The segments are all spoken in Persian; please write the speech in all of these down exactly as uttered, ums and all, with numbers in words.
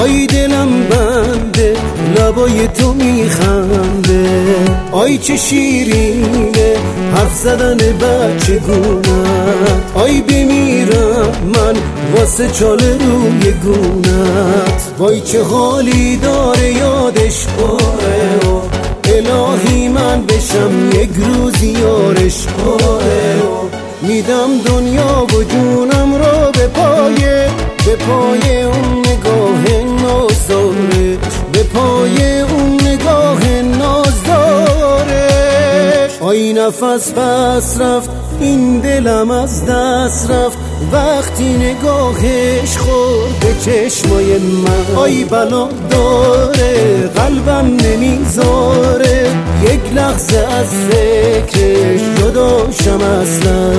آی دلم بنده لبای تو میخنده، آی چه شیرینه حرف زدن بچه گونت، آی بمیرم من واسه چاله روی گونت، وای چه حالی داره یادش باره، الهی من بشم یک روز یارش باره، میدم دنیا و جونم رو به پای به پای اون نگاه نازدارش، به پای اون نگاه نازدارش. آی نفس بس رفت این دلم از دست رفت، وقتی نگاهش خورد به چشمای من، آی بلا داره قلبم نمیذاره یک لحظه از فکرش جداشم اصلا.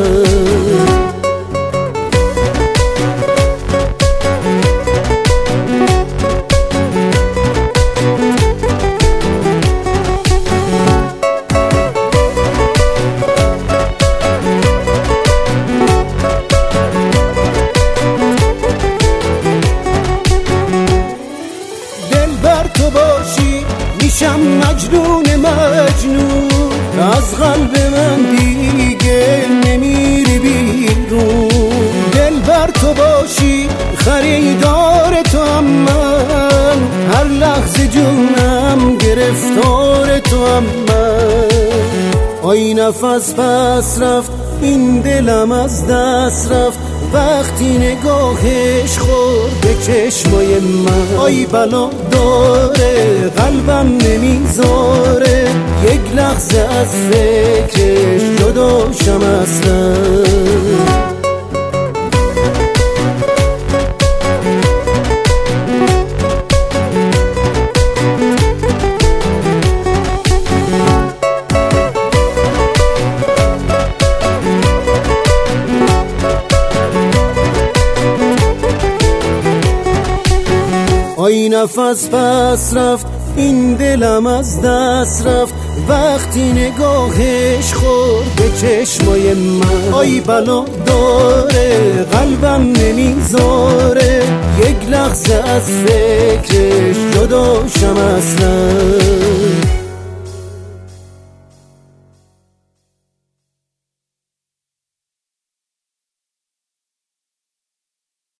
تو باشی میشم مجنون مجنون، از قلب من دیگه نمیری بیرون، دل بر تو باشی خریدار تو هم من، هر لحظه جونم گرفتار تو هم من. آی نفس بس رفت این دلم از دست رفت، وقتی نگاهش خورد به چشمای من، آی بلا داره قلبم نمیذاره یک لحظه از فکرش جداشم اصلا. آی نفس بس رفت این دلم از دست رفت، وقتی نگاهش خورد به چشمای من، آی بلا داره قلبم نمیذاره یک لحظه از فکرش جداشم اصلا.